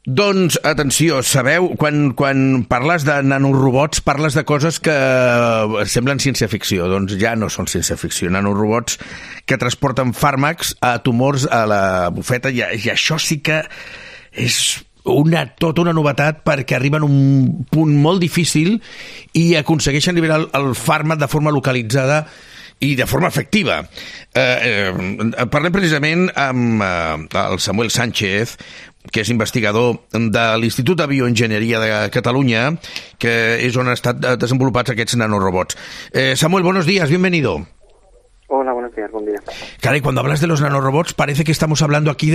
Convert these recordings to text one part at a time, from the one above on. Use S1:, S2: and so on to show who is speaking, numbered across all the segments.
S1: Doncs, atenció, sabeu, quan parles de nanorobots, parles de coses que semblen ciència-ficció. Doncs ja no són ciència-ficció. Nanorobots que transporten fàrmacs a tumors a la bufeta, i això sí que és tota una novetat, perquè arriben a un punt molt difícil i aconsegueixen liberar el fàrmac de forma localitzada i de forma efectiva. Parlem precisament amb el Samuel Sánchez, que és investigador de l'Institut de Bioenginyeria de Catalunya, que és on han estat desenvolupats aquests nanorobots. Samuel, buenos días, bienvenido.
S2: Hola, buenos días, buen día.
S1: Caray, cuando hablas de los nanorobots parece que estamos hablando aquí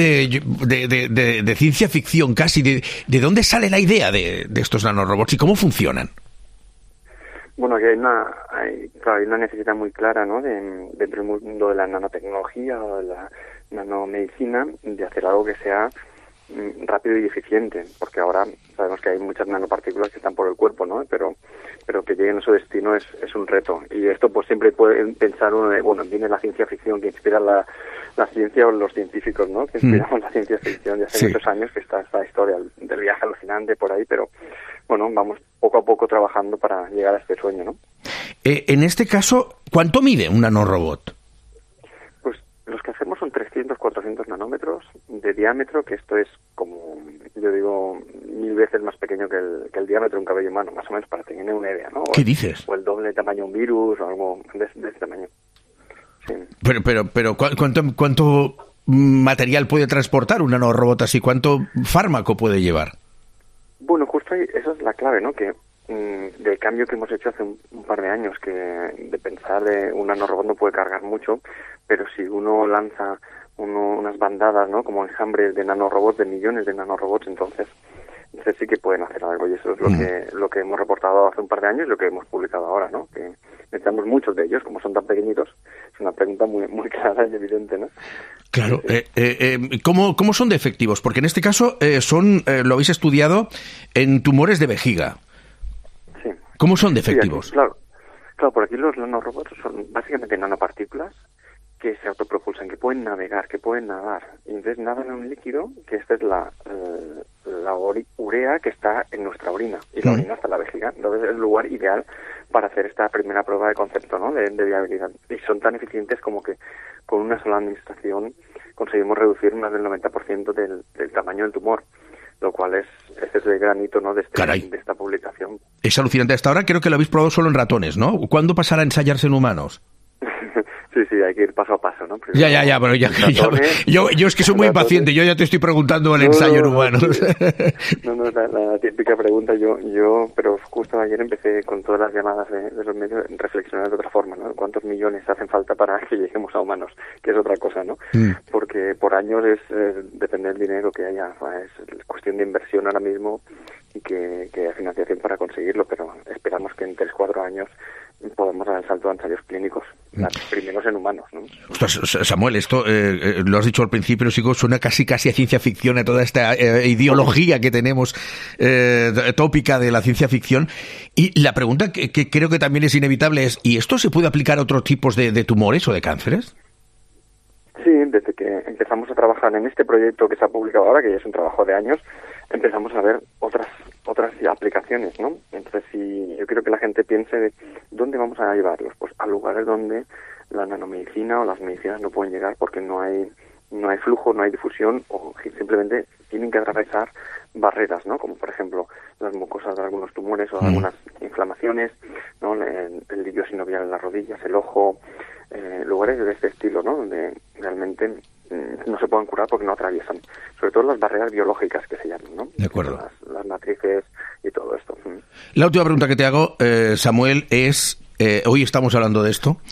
S1: de ciencia ficción casi. ¿De dónde sale la idea de estos nanorobots y cómo funcionan?
S2: Bueno, aquí hay una necesidad muy clara, ¿no?, dentro del mundo de la nanotecnología o de la nanomedicina, de hacer algo que sea rápido y eficiente, porque ahora sabemos que hay muchas nanopartículas que están por el cuerpo, ¿no?, pero que lleguen a su destino es un reto. Y esto pues siempre puede pensar uno de, bueno, viene la ciencia ficción que inspira la ciencia, o los científicos, ¿no?, que inspiramos la ciencia ficción ya hace muchos años, que está esta historia del viaje alucinante por ahí, pero bueno, vamos poco a poco trabajando para llegar a este sueño, ¿no?
S1: En este caso, ¿cuánto mide un nanorobot?
S2: Pues los que hacemos son 300, 400 nanómetros de diámetro, que esto es como, yo digo, 1000 veces más pequeño que el diámetro de un cabello humano, más o menos, para tener una idea, ¿no?
S1: ¿Qué dices?
S2: O el doble de tamaño de un virus, o algo de ese tamaño. Sí.
S1: Pero ¿cuánto material puede transportar un nanorobot así? ¿Cuánto fármaco puede llevar?
S2: Bueno, justo ahí, esa es la clave, ¿no?, que del cambio que hemos hecho hace un par de años, que de pensar de un nanorobot no puede cargar mucho, pero si uno lanza unas bandadas, ¿no?, como enjambres de nanorobots, de millones de nanorobots, entonces sí que pueden hacer algo, y eso es lo que hemos reportado hace un par de años y lo que hemos publicado ahora, ¿no?, que necesitamos muchos de ellos, como son tan pequeñitos. Es una pregunta muy, muy clara y evidente, ¿no?
S1: Claro. ¿Cómo son de efectivos? Porque en este caso lo habéis estudiado en tumores de vejiga.
S2: Sí.
S1: ¿Cómo son de efectivos?
S2: Sí, aquí, claro, por aquí los nanorobots son básicamente nanopartículas que se autopropulsan, que pueden navegar, que pueden nadar. Y entonces nadan en un líquido, que esta es la urea que está en nuestra orina. Y la orina está en la vejiga. Entonces es el lugar ideal para hacer esta primera prueba de concepto, ¿no?, de viabilidad. Y son tan eficientes como que con una sola administración conseguimos reducir más del 90% del tamaño del tumor, lo cual ese es el gran hito, ¿no?, de esta publicación. Es
S1: alucinante. Hasta ahora creo que lo habéis probado solo en ratones, ¿no? ¿Cuándo pasará a ensayarse en humanos?
S2: Sí, hay que ir paso a paso, ¿no?
S1: Primero, pero yo es que soy muy impaciente, yo ya te estoy preguntando el ensayo en humanos.
S2: No, la típica pregunta, pero justo ayer empecé con todas las llamadas de los medios a reflexionar de otra forma, ¿no? ¿Cuántos millones hacen falta para que lleguemos a humanos? Que es otra cosa, ¿no? Porque por años depende del dinero que haya, es cuestión de inversión ahora mismo y que haya financiación para conseguirlo, pero esperamos que en 3-4 años podemos dar el salto a ensayos clínicos, primeros en humanos, ¿no?
S1: Ostras, Samuel, esto lo has dicho al principio, suena casi a ciencia ficción, a toda esta ideología que tenemos tópica de la ciencia ficción. Y la pregunta que creo que también es inevitable es, ¿y esto se puede aplicar a otros tipos de tumores o de cánceres?
S2: Sí, desde que empezamos a trabajar en este proyecto que se ha publicado ahora, que ya es un trabajo de años, empezamos a ver otras aplicaciones, ¿no? Entonces, yo quiero que la gente piense de dónde vamos a llevarlos, pues a lugares donde la nanomedicina o las medicinas no pueden llegar porque no hay flujo, no hay difusión, o simplemente tienen que atravesar barreras, ¿no? Como por ejemplo las mucosas de algunos tumores o algunas inflamaciones, ¿no? El lirio sinovial en las rodillas, el ojo, lugares de este estilo, ¿no? Donde realmente no se pueden curar porque no atraviesan, sobre todo las barreras biológicas que se llaman, ¿no?
S1: De acuerdo.
S2: Las matrices y todo esto.
S1: La última pregunta que te hago, Samuel, es, hoy estamos hablando de esto.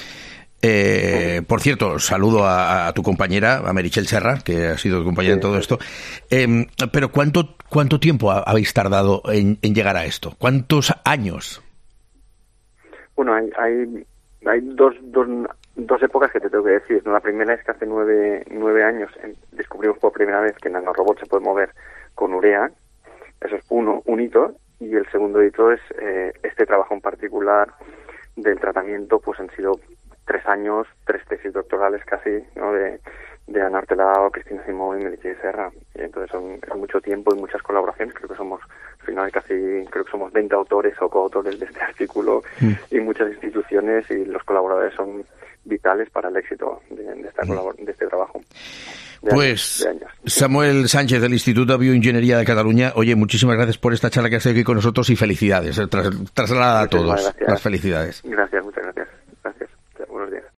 S1: Por cierto, saludo a tu compañera, a Meritxell Serra, que ha sido compañera en todo esto. Pero ¿cuánto tiempo habéis tardado en llegar a esto? ¿Cuántos años?
S2: Bueno, hay dos épocas que te tengo que decir, ¿no? La primera es que hace 9 años descubrimos por primera vez que el nanorobot se puede mover con urea. Eso es un hito. Y el segundo hito es este trabajo en particular del tratamiento, pues han sido 3 años, 3 tesis doctorales casi, ¿no? de de Ana Hortelao, Cristina Simón y Meritxell Serra. Y entonces es mucho tiempo y muchas colaboraciones. Creo que somos, al final creo que somos 20 autores o coautores de este artículo y muchas instituciones, y los colaboradores son vitales para el éxito de este trabajo.
S1: Pues Samuel Sánchez del Instituto de Bioingeniería de Cataluña, oye, muchísimas gracias por esta charla que has tenido aquí con nosotros y felicidades. Traslada a todos las felicidades.
S2: Gracias, muchas gracias.